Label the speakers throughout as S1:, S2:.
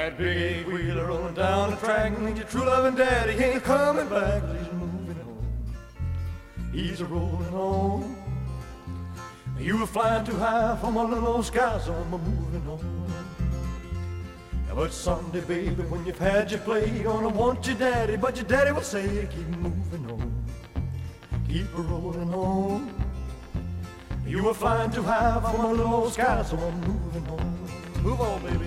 S1: That big eight-wheeler rolling down the track means your true loving daddy ain't coming back. He's moving on. He's a rolling on. You were flying too high for my little old sky, so I'm moving on. But someday, baby, when you've had your play, you're gonna want your daddy, but your daddy will say, keep moving on, keep rolling on. You were flying too high for my little old sky, so I'm moving on. Move on, baby.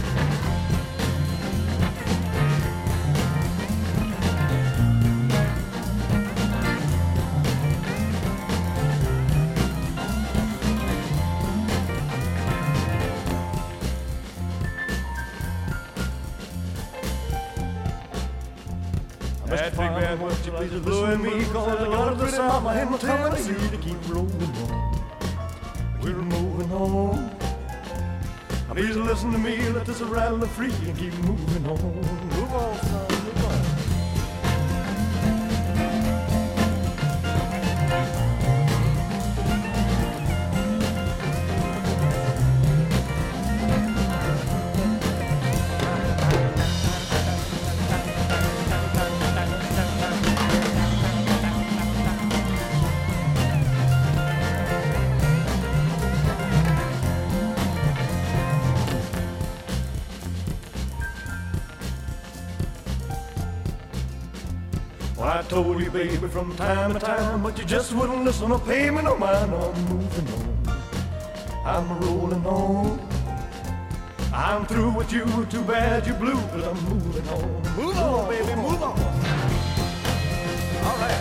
S1: That big bad won't you please listen to me, cause I got a pretty mama and telling me to keep rolling on. We're moving on. Please listen to me, let this rattle free and keep moving on. Move on, son, move on. Well, I told you, baby, from time to time, but you just wouldn't listen or pay me no mind. I'm moving on, I'm rolling on. I'm through with you, too bad you're blue, 'cause I'm moving on. Move on, baby, move on. All right.